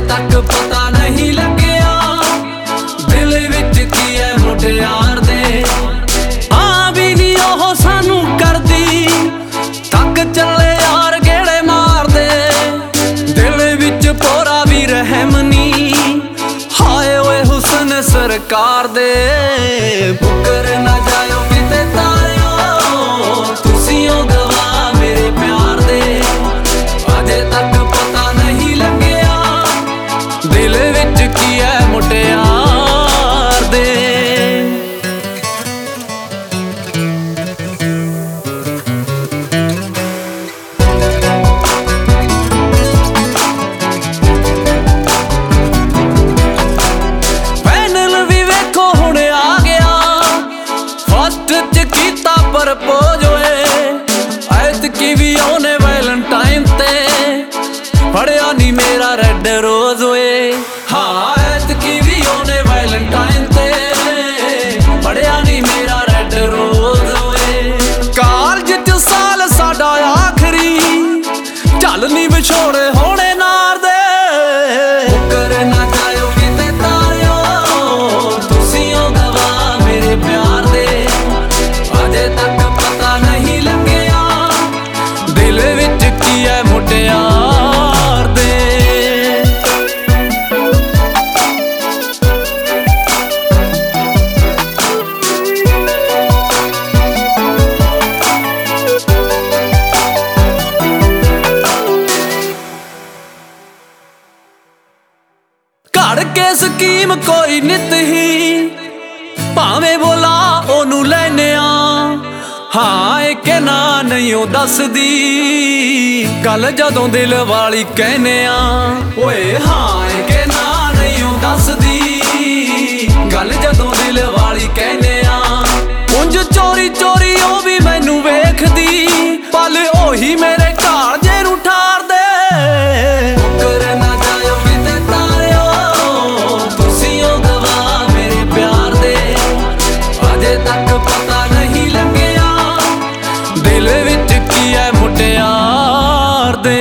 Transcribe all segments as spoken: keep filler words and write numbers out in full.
तक पता नहीं लग्या दिल विच की है मुटियार दे। हाँ भी नी ओह सानू करदी तक चले यार गेड़े मार दे। दिल विच पोरा भी रहम नी हाय ओए हुसन सरकार दे। मुकर ना जायो किते तारियो तुसियों गवा मेरे प्यार दे। अजे तक पता नहीं लग्या दिल विच की है मुटियार दे। पैनल भी वेखो हुण आ गया फस्ट च कीता प्रपोज होए। ऐतकी भी ओने वैलेंटाइन ते फड़िया नी मेरा रेड रोज होए। हाँ ऐतकी भी ओने वैलेंटाइन ते फड़िया नी मेरा रेड रोज होए। कालज च साल साडा आखरी चल नी विछोड़े होने नार दे। मुकर ना जायो किते तारियो तुसियों गवा मेरे प्यार दे। अजे तक पता नहीं लग्या दिल विच की है मुटियार दे। घड़ के स्कीम कोई नित ही भावे बोला ओनू लैने आ। हाँ एक ना नहीं ओ दसदी गल जदों दिल वाली कहने आ। ओए हाँ एक ना नहीं ओ दसदी गल जदों दिल वाली कहने आ। उंज चोरी चोरी ओ भी मैनू वेखदी पल ओही मेरे घाल जे नू ठार दे। मुकर ना जायो किते तारियो तुसियों गवा मेरे प्यार दे। अजे तक पता नहीं लग्या दिल विच की है मुटियार दे।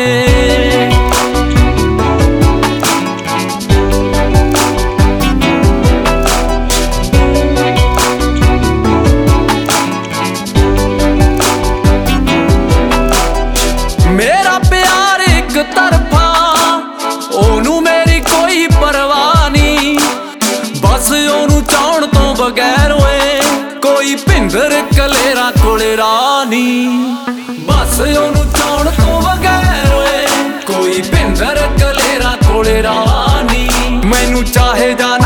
मेरा प्यार एक तरफा ओनू मेरी कोई परवाह नी। बस ओनू चाहण तो बगैर होए कोई भिंदर कलेरा कोले रानी। बस ओनू चाहण तो बगैर होए कोई भिंदर कलेरा कोले रानी। मैनू चाहे जा